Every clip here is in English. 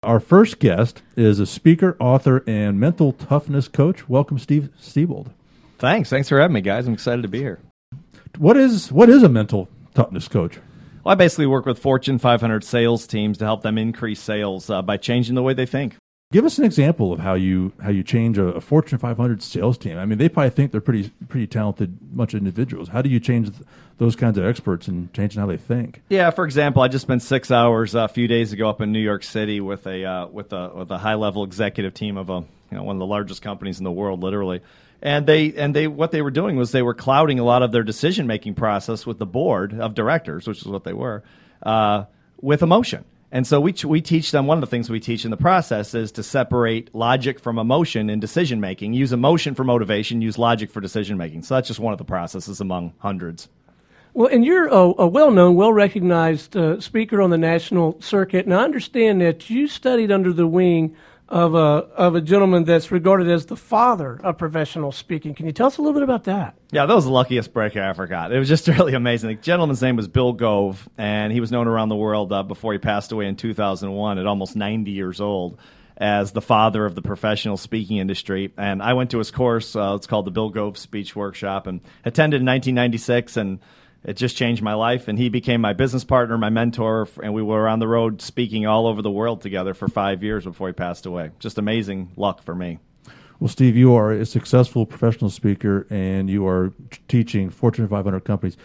Our first guest is a speaker, author, and mental toughness coach. Welcome, Steve Siebold. Thanks for having me, guys. I'm excited to be here. What is a mental toughness coach? Well, I basically work with Fortune 500 sales teams to help them increase sales by changing the way they think. Give us an example of how you change a Fortune 500 sales team. I mean, they probably think they're pretty talented bunch of individuals. How do you change those kinds of experts and changing how they think? Yeah, for example, I just spent 6 hours a few days ago up in New York City with a high level executive team of one of the largest companies in the world, literally. And they what they were doing was they were clouding a lot of their decision making process with the board of directors, which is what they were, with emotion. And so we teach them, one of the things we teach in the process is to separate logic from emotion in decision-making. Use emotion for motivation, use logic for decision-making. So that's just one of the processes among hundreds. Well, and you're a well-known, well-recognized speaker on the national circuit. And I understand that you studied under the wing of a gentleman that's regarded as the father of professional speaking. Can you tell us a little bit about that? Yeah, that was the luckiest break I ever got. It was just really amazing. The gentleman's name was Bill Gove, and he was known around the world before he passed away in 2001 at almost 90 years old as the father of the professional speaking industry. And I went to his course. It's called the Bill Gove Speech Workshop, and attended in 1996, and it just changed my life, and he became my business partner, my mentor, and we were on the road speaking all over the world together for 5 years before he passed away. Just amazing luck for me. Well, Steve, you are a successful professional speaker, and you are teaching Fortune 500 companies.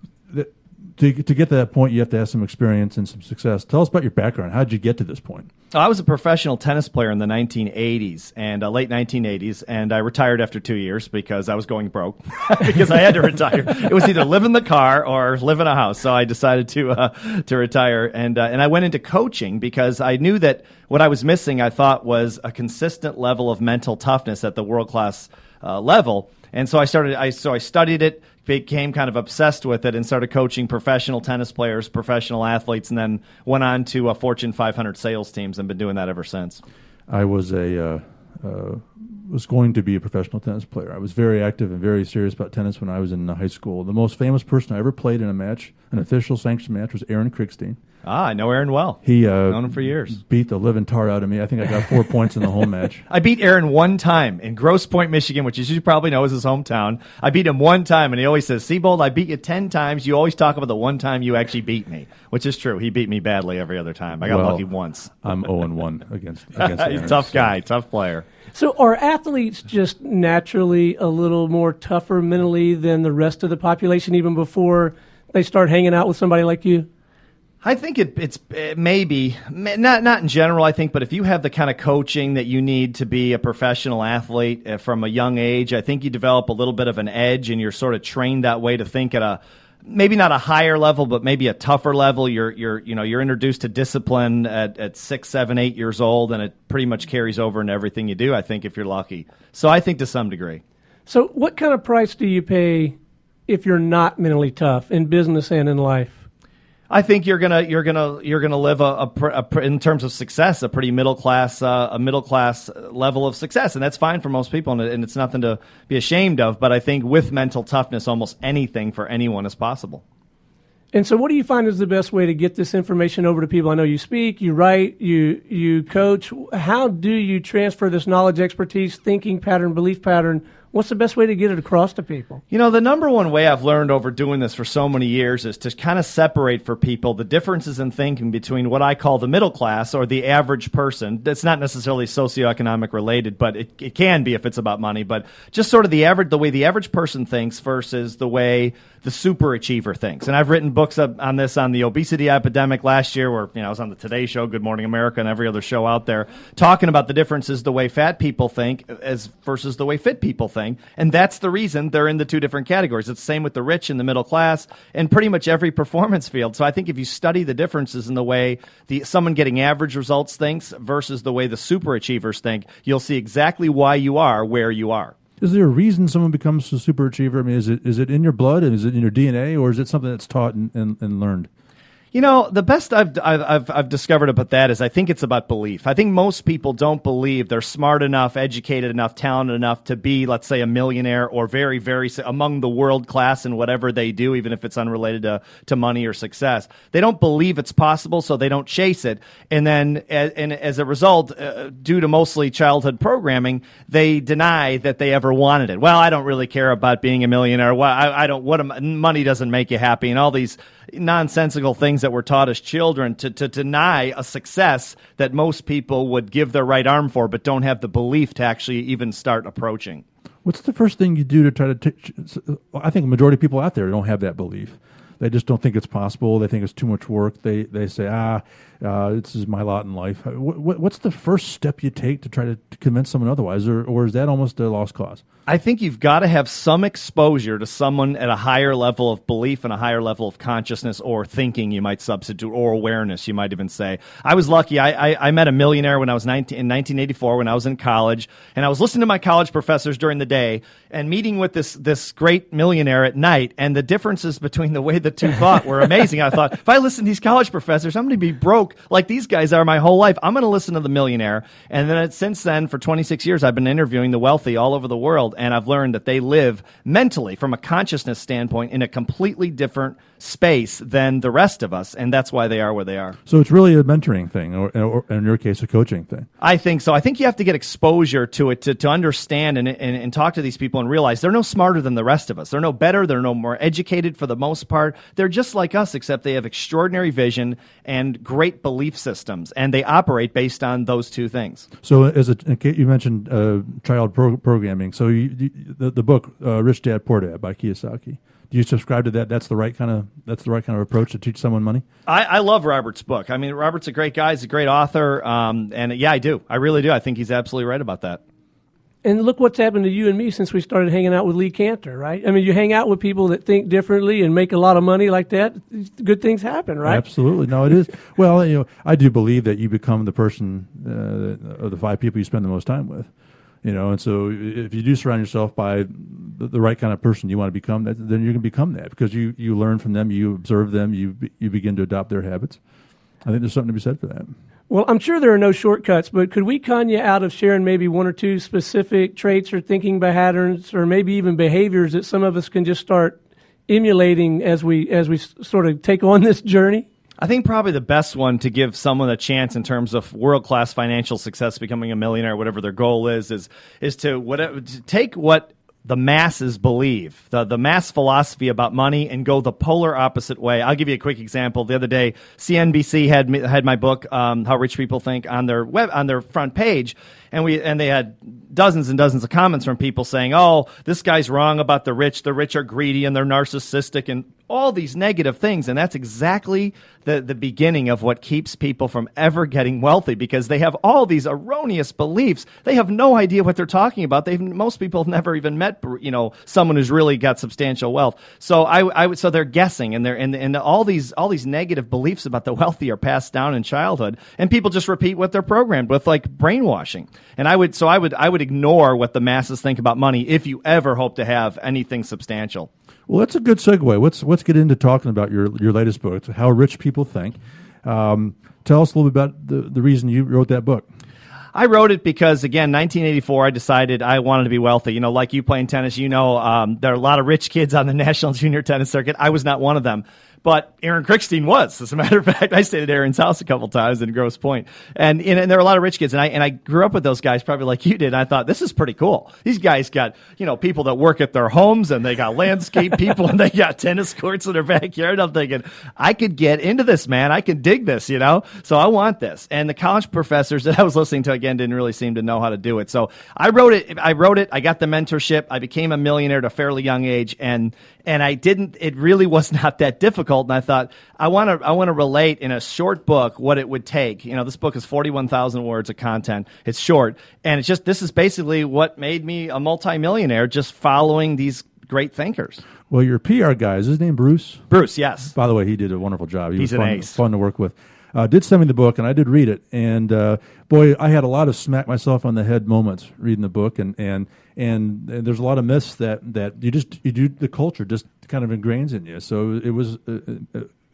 To get to that point, you have to have some experience and some success. Tell us about your background. How did you get to this point? I was a professional tennis player in the 1980s and late 1980s, and I retired after 2 years because I was going broke because I had to retire. It was either live in the car or live in a house, so I decided to retire. And I went into coaching because I knew that what I was missing, I thought, was a consistent level of mental toughness at the world-class level. And so I studied it, became kind of obsessed with it, and started coaching professional tennis players, professional athletes, and then went on to Fortune 500 sales teams and been doing that ever since. I was going to be a professional tennis player. I was very active and very serious about tennis when I was in high school. The most famous person I ever played in a match, an official sanctioned match, was Aaron Krickstein. I know Aaron well. He known him for years. Beat the living tar out of me. I think I got 4 points in the whole match. I beat Aaron one time in Grosse Pointe, Michigan, which as you probably know is his hometown. I beat him one time, and he always says, "Siebold, I beat you 10 times. You always talk about the one time you actually beat me," which is true. He beat me badly every other time. I got lucky once. I'm 0-1 against Aaron. He's a tough guy, tough player. So are athletes just naturally a little more tougher mentally than the rest of the population even before they start hanging out with somebody like you? I think it may be, not in general, I think, but if you have the kind of coaching that you need to be a professional athlete from a young age, I think you develop a little bit of an edge, and you're sort of trained that way to think at a, maybe not a higher level, but maybe a tougher level. You're introduced to discipline at 6, 7, 8 years old, and it pretty much carries over into everything you do, I think, if you're lucky. So I think to some degree. So what kind of price do you pay if you're not mentally tough in business and in life? I think you're gonna live in terms of success a pretty middle class level of success, and that's fine for most people, and it's nothing to be ashamed of. But I think with mental toughness, almost anything for anyone is possible. And so, what do you find is the best way to get this information over to people? I know you speak, you write, you coach. How do you transfer this knowledge, expertise, thinking pattern, belief pattern? What's the best way to get it across to people? You know, the number one way I've learned over doing this for so many years is to kind of separate for people the differences in thinking between what I call the middle class or the average person. That's not necessarily socioeconomic related, but it can be if it's about money. But just sort of the way the average person thinks versus the way the super achiever thinks. And I've written books on this on the obesity epidemic last year, where I was on the Today Show, Good Morning America, and every other show out there, talking about the differences the way fat people think as versus the way fit people think. And that's the reason they're in the two different categories. It's the same with the rich and the middle class and pretty much every performance field. So I think if you study the differences in the way someone getting average results thinks versus the way the super achievers think, you'll see exactly why you are where you are. Is there a reason someone becomes a super achiever? I mean, is it in your blood? Is it in your DNA? Or is it something that's taught and learned? You know, the best I've discovered about that is I think it's about belief. I think most people don't believe they're smart enough, educated enough, talented enough to be, let's say, a millionaire or very, very among the world class in whatever they do, even if it's unrelated to money or success. They don't believe it's possible, so they don't chase it. And then, as a result, due to mostly childhood programming, they deny that they ever wanted it. Well, I don't really care about being a millionaire. Well, I don't. Money doesn't make you happy, and all these nonsensical things that we're taught as children to deny a success that most people would give their right arm for, but don't have the belief to actually even start approaching. What's the first thing you do to try to I think a majority of people out there don't have that belief. They just don't think it's possible. They think it's too much work. They say, this is my lot in life. What's the first step you take to try to convince someone otherwise, or is that almost a lost cause? I think you've got to have some exposure to someone at a higher level of belief and a higher level of consciousness or thinking, you might substitute, or awareness, you might even say. I was lucky. I met a millionaire when I was in 1984 when I was in college, and I was listening to my college professors during the day and meeting with this great millionaire at night, and the differences between the way the two thought were amazing. I thought, if I listen to these college professors, I'm going to be broke like these guys are my whole life. I'm going to listen to the millionaire. And then since then, for 26 years, I've been interviewing the wealthy all over the world, and I've learned that they live mentally, from a consciousness standpoint, in a completely different space than the rest of us, and that's why they are where they are. So it's really a mentoring thing, or in your case, a coaching thing. I think so. I think you have to get exposure to it to understand and talk to these people and realize they're no smarter than the rest of us. They're no better. They're no more educated for the most part. They're just like us, except they have extraordinary vision and great belief systems, and they operate based on those two things. So you mentioned child programming. So the book Rich Dad Poor Dad by Kiyosaki. Do you subscribe to that? That's the right kind of approach to teach someone money? I love Robert's book. I mean, Robert's a great guy. He's a great author. And yeah, I do. I really do. I think he's absolutely right about that. And look what's happened to you and me since we started hanging out with Lee Cantor, right? I mean, you hang out with people that think differently and make a lot of money like that, good things happen, right? Absolutely. No, it is. Well, I do believe that you become the person of the 5 people you spend the most time with. And so if you do surround yourself by the right kind of person you want to become, then you're going to become that, because you learn from them, you observe them, you begin to adopt their habits. I think there's something to be said for that. Well, I'm sure there are no shortcuts, but could we con you out of sharing maybe 1 or 2 specific traits or thinking patterns, or maybe even behaviors that some of us can just start emulating as we sort of take on this journey? I think probably the best one to give someone a chance in terms of world-class financial success, becoming a millionaire, whatever their goal is to take what the masses believe, the mass philosophy about money, and go the polar opposite way. I'll give you a quick example. The other day, CNBC had my book, How Rich People Think, on their front page, and they had dozens and dozens of comments from people saying, "Oh, this guy's wrong about the rich. The rich are greedy and they're narcissistic," and all these negative things. And that's exactly the beginning of what keeps people from ever getting wealthy, because they have all these erroneous beliefs. They have no idea what they're talking about. Most people have never even met, someone who's really got substantial wealth. So so they're guessing, and all these negative beliefs about the wealthy are passed down in childhood, and people just repeat what they're programmed with, like brainwashing. And I would ignore what the masses think about money if you ever hope to have anything substantial. Well, that's a good segue. Let's get into talking about your latest book, It's How Rich People Think. Tell us a little bit about the reason you wrote that book. I wrote it because, again, 1984, I decided I wanted to be wealthy. Like you playing tennis, there are a lot of rich kids on the national junior tennis circuit. I was not one of them. But Aaron Krickstein was. As a matter of fact, I stayed at Aaron's house a couple times in Grosse Pointe. And there were a lot of rich kids. And I grew up with those guys probably like you did. And I thought, this is pretty cool. These guys got, people that work at their homes, and they got landscape people, and they got tennis courts in their backyard. I'm thinking, I could get into this, man. I could dig this, So I want this. And the college professors that I was listening to, again, didn't really seem to know how to do it. So I wrote it. I got the mentorship. I became a millionaire at a fairly young age. And it really was not that difficult. And I thought, I want to relate in a short book what it would take. This book is 41,000 words of content. It's short. And this is basically what made me a multimillionaire, just following these great thinkers. Well, your PR guy, is his name Bruce? Bruce, yes. By the way, he did a wonderful job. He's an ace. Fun to work with. Did send me the book, and I did read it. And boy, I had a lot of smack myself on the head moments reading the book. And there's a lot of myths that you do, the culture just kind of ingrains in you. So it was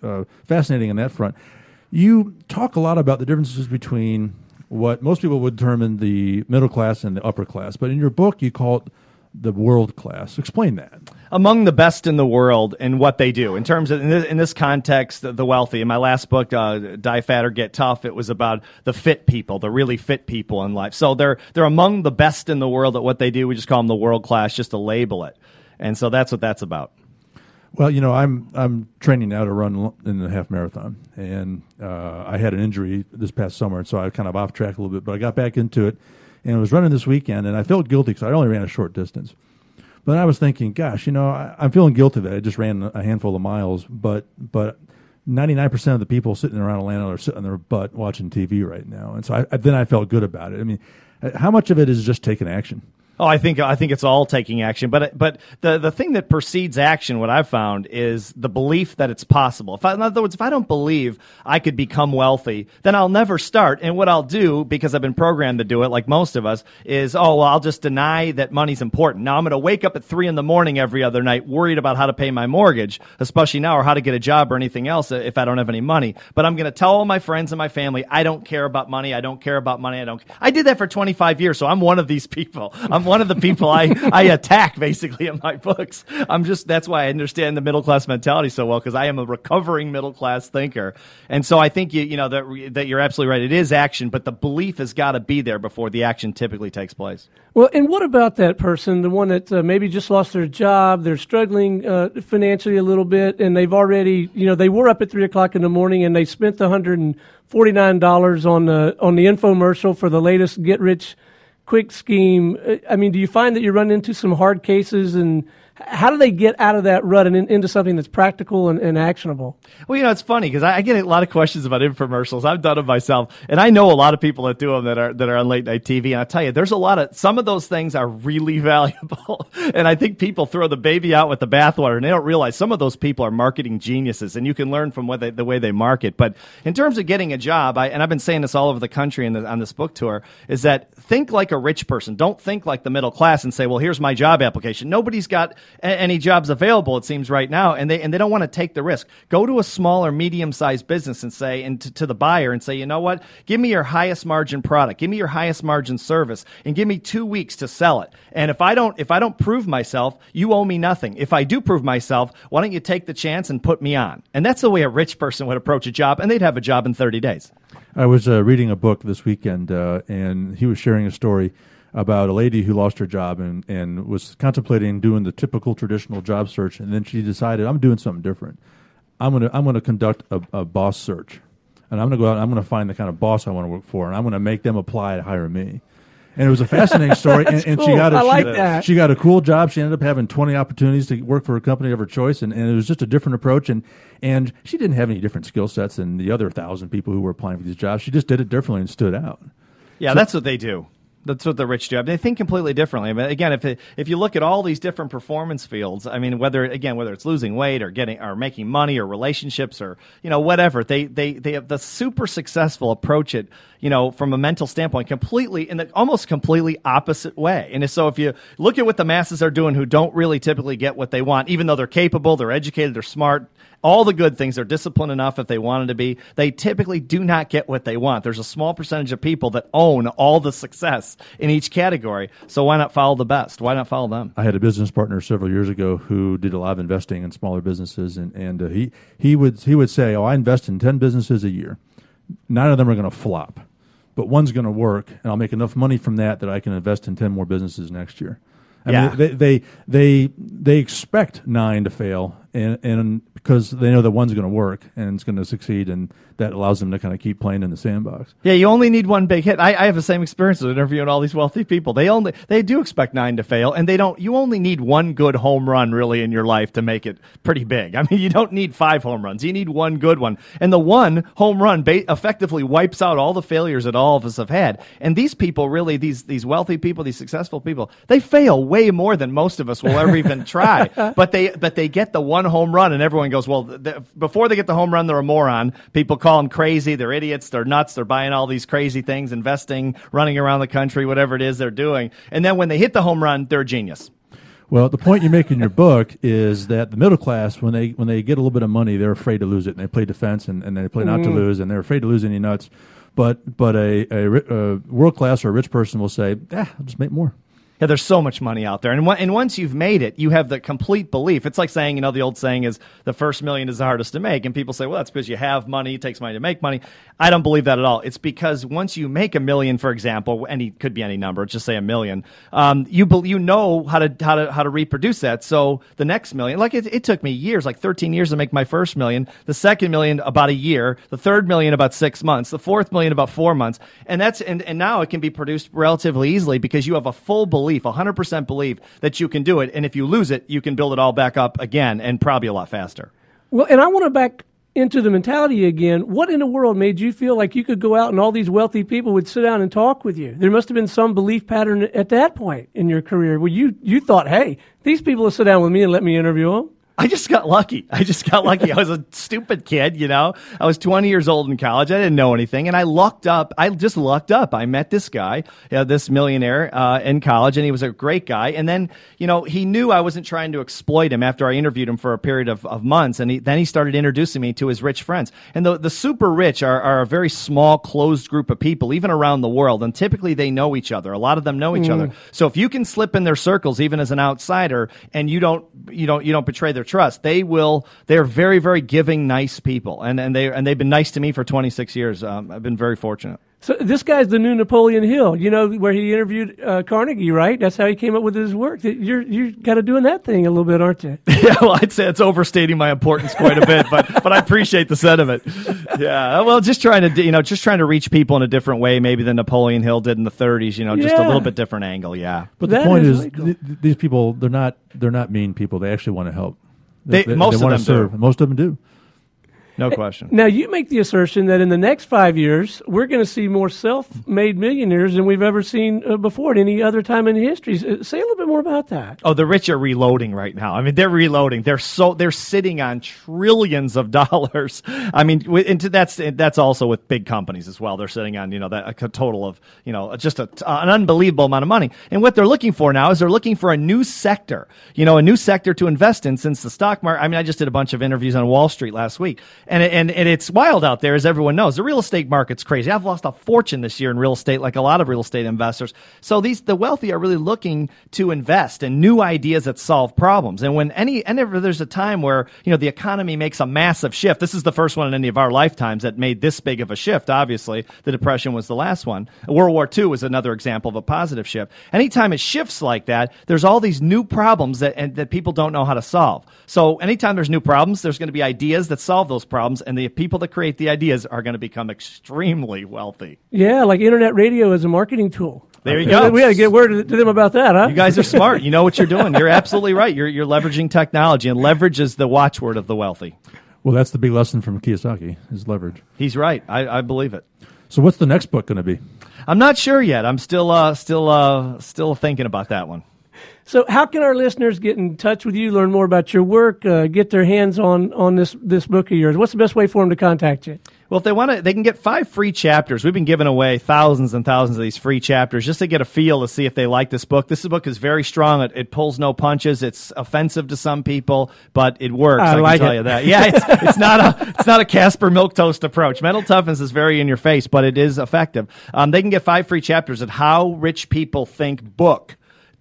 fascinating on that front. You talk a lot about the differences between what most people would term the middle class and the upper class, but in your book you call it the world class. Explain that. Among the best in the world in what they do. In terms of, in this context, the wealthy. In my last book, Die Fat or Get Tough, it was about the fit people, the really fit people in life. So they're among the best in the world at what they do. We just call them the world class just to label it. And so that's what that's about. Well, I'm training now to run in the half marathon, and I had an injury this past summer, and so I kind of off track a little bit, but I got back into it, and I was running this weekend, and I felt guilty because I only ran a short distance. But I was thinking, gosh, I'm feeling guilty that I just ran a handful of miles, but 99% of the people sitting around Atlanta are sitting on their butt watching TV right now, and so then I felt good about it. I mean, how much of it is just taking action? Oh, I think it's all taking action, but the thing that precedes action, what I've found, is the belief that it's possible. In other words, if I don't believe I could become wealthy, then I'll never start. And what I'll do, because I've been programmed to do it, like most of us, is I'll just deny that money's important. Now I'm going to wake up at 3 a.m. every other night, worried about how to pay my mortgage, especially now, or how to get a job or anything else if I don't have any money. But I'm going to tell all my friends and my family, I don't care about money. I don't care about money. I did that for 25 years, so I'm one of these people. I'm one of the people I attack basically in my books. That's why I understand the middle class mentality so well, because I am a recovering middle class thinker. And so I think that you're absolutely right. It is action, but the belief has got to be there before the action typically takes place. Well, and what about that person, the one that maybe just lost their job, they're struggling financially a little bit, and they've already, they were up at 3 o'clock in the morning and they spent the $149 on the infomercial for the latest Get Rich Quick scheme. I mean, do you find that you run into some hard cases, and how do they get out of that rut and into something that's practical and actionable? Well, it's funny because I get a lot of questions about infomercials. I've done them myself, and I know a lot of people that do them that are on late night TV. And I tell you, there's some of those things are really valuable, and I think people throw the baby out with the bathwater, and they don't realize some of those people are marketing geniuses, and you can learn from the way they market. But in terms of getting a job, and I've been saying this all over the country on this book tour, is that think like a rich person. Don't think like the middle class and say, well, here's my job application. Nobody's got any jobs available, it seems, right now, and they don't want to take the risk. Go to a small or medium-sized business and say, to the buyer and say, you know what? Give me your highest margin product, give me your highest margin service, and give me 2 weeks to sell it. And if I don't prove myself, you owe me nothing. If I do prove myself, why don't you take the chance and put me on? And that's the way a rich person would approach a job, and they'd have a job in 30 days. I was reading a book this weekend, and he was sharing a story about a lady who lost her job and was contemplating doing the typical traditional job search, and then she decided, I'm doing something different. I'm gonna conduct a boss search, and I'm gonna go out and I'm gonna find the kind of boss I want to work for, and I'm gonna make them apply to hire me. And it was a fascinating story. and cool. She got a cool job. She ended up having 20 opportunities to work for a company of her choice, and it was just a different approach. And she didn't have any different skill sets than the other 1,000 people who were applying for these jobs. She just did it differently and stood out. Yeah, that's what they do. That's what the rich do. They think completely differently. But again, if you look at all these different performance fields, I mean, whether it's losing weight or making money or relationships or whatever, they have the super successful approach it from a mental standpoint completely in the almost completely opposite way. And so if you look at what the masses are doing who don't really typically get what they want, even though they're capable, they're educated, they're smart, all the good things, they're disciplined enough if they wanted to be, they typically do not get what they want. There's a small percentage of people that own all the success in each category. So why not follow the best? Why not follow them? I had a business partner several years ago who did a lot of investing in smaller businesses, and he would say, I invest in 10 businesses a year. 9 of them are going to flop, but one's going to work, and I'll make enough money from that I can invest in 10 more businesses next year. I mean, they expect 9 to fail, and because they know that one's going to work and it's going to succeed, and that allows them to kind of keep playing in the sandbox. Yeah, you only need one big hit. I have the same experience with interviewing all these wealthy people. They do expect 9 to fail, and you only need one good home run really in your life to make it pretty big. I mean, you don't need 5 home runs. You need one good one, and the one home run effectively wipes out all the failures that all of us have had. And these people really, these wealthy people, these successful people, they fail way more than most of us will ever even try. But they get the one home run, and everyone goes, well, before they get the home run, they're a moron. People call them crazy. They're idiots. They're nuts. They're buying all these crazy things, investing, running around the country, whatever it is they're doing. And then when they hit the home run, they're a genius. Well, the point you make in your book is that the middle class, when they get a little bit of money, they're afraid to lose it, and they play defense, and they play not to lose, and they're afraid to lose any nuts. But a world class or a rich person will say, I'll just make more. Yeah, there's so much money out there. And once you've made it, you have the complete belief. It's like saying, the old saying is the first million is the hardest to make. And people say, well, that's because you have money. It takes money to make money. I don't believe that at all. It's because once you make $1 million, for example, could be any number, just say $1 million, you know how to reproduce that. So the next million, like it took me years, like 13 years to make my first $1 million, the second $1 million about a year, the third $1 million about 6 months, the fourth $1 million about 4 months. And now it can be produced relatively easily because you have a full belief, 100% belief that you can do it. And if you lose it, you can build it all back up again and probably a lot faster. Well, and I want to back into the mentality again. What in the world made you feel like you could go out and all these wealthy people would sit down and talk with you? There must have been some belief pattern at that point in your career where you thought, hey, these people will sit down with me and let me interview them. I just got lucky. I was a stupid kid, I was 20 years old in college. I didn't know anything, and I lucked up. I met this guy, this millionaire in college, and he was a great guy. And then, he knew I wasn't trying to exploit him after I interviewed him for a period of months, and then he started introducing me to his rich friends. And the super rich are a very small, closed group of people, even around the world, and typically they know each other. A lot of them know each other. So if you can slip in their circles, even as an outsider, and you don't betray their trust, they're very, very giving, nice people, and they've been nice to me for 26 years. I've been very fortunate. So this guy's the new Napoleon Hill, where he interviewed Carnegie, right? That's how he came up with his work. You're kind of doing that thing a little bit, aren't you? Yeah, well, I'd say it's overstating my importance quite a bit, but I appreciate the sentiment. Yeah, well, just trying to reach people in a different way, maybe than Napoleon Hill did in the 30s. Just a little bit different angle. Yeah, but the point is, these people, they're not mean people. They actually want to help. Most of them serve. do. Most of them do. No question. Now, you make the assertion that in the next 5 years, we're going to see more self-made millionaires than we've ever seen before at any other time in history. Say a little bit more about that. Oh, the rich are reloading right now. I mean, they're reloading. They're sitting on trillions of dollars. I mean, that's also with big companies as well. They're sitting on, a total of, just an unbelievable amount of money. And what they're looking for now is they're looking for a new sector, a new sector to invest in, since the stock market. I mean, I just did a bunch of interviews on Wall Street last week. And it's wild out there, as everyone knows. The real estate market's crazy. I've lost a fortune this year in real estate, like a lot of real estate investors. So the wealthy are really looking to invest in new ideas that solve problems. And whenever there's a time where the economy makes a massive shift, this is the first one in any of our lifetimes that made this big of a shift. Obviously, the Depression was the last one. World War II was another example of a positive shift. Anytime it shifts like that, there's all these new problems that people don't know how to solve. So anytime there's new problems, there's going to be ideas that solve those problems, and the people that create the ideas are going to become extremely wealthy. Yeah, like internet radio as a marketing tool. There you go. We got to get word to them about that, huh? You guys are smart. You know what you're doing. You're absolutely right. You're leveraging technology, and leverage is the watchword of the wealthy. Well, that's the big lesson from Kiyosaki, is leverage. He's right. I believe it. So what's the next book going to be? I'm not sure yet. I'm still thinking about that one. So how can our listeners get in touch with you, learn more about your work, get their hands on this book of yours? What's the best way for them to contact you? Well, if they want to, they can get 5 free chapters. We've been giving away thousands and thousands of these free chapters just to get a feel to see if they like this book. This book is very strong. It pulls no punches. It's offensive to some people, but it works. I can tell you that. Yeah, it's not a Casper milquetoast approach. Mental toughness is very in your face, but it is effective. They can get 5 free chapters at HowRichPeopleThinkBook.com.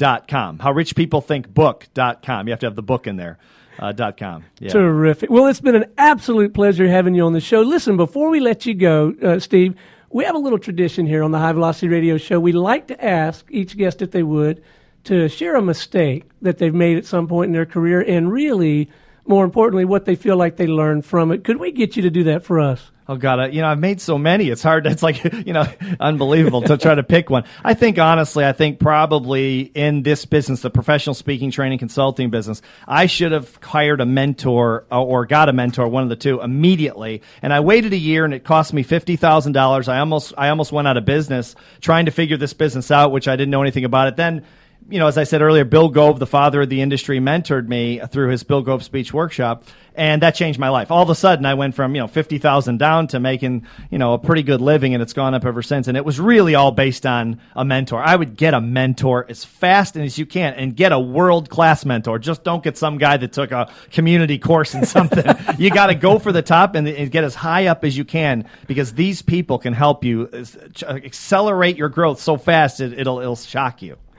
HowRichPeopleThinkBook.com. You have to have the book in there. .com. Yeah. Terrific. Well, it's been an absolute pleasure having you on the show. Listen, before we let you go, Steve, we have a little tradition here on the High Velocity Radio Show. We like to ask each guest, if they would, to share a mistake that they've made at some point in their career, and really, more importantly, what they feel like they learned from it. Could we get you to do that for us? Oh, God, I've made so many. It's hard. It's like, unbelievable to try to pick one. I think probably in this business, the professional speaking, training, consulting business, I should have hired a mentor or got a mentor, one of the two, immediately. And I waited a year, and it cost me $50,000. I almost went out of business trying to figure this business out, which I didn't know anything about it. Then as I said earlier, Bill Gove, the father of the industry, mentored me through his Bill Gove Speech Workshop, and that changed my life. All of a sudden, I went from $50,000 down to making a pretty good living, and it's gone up ever since. And it was really all based on a mentor. I would get a mentor as fast as you can, and get a world-class mentor. Just don't get some guy that took a community course in something. You got to go for the top and get as high up as you can, because these people can help you accelerate your growth so fast it'll shock you.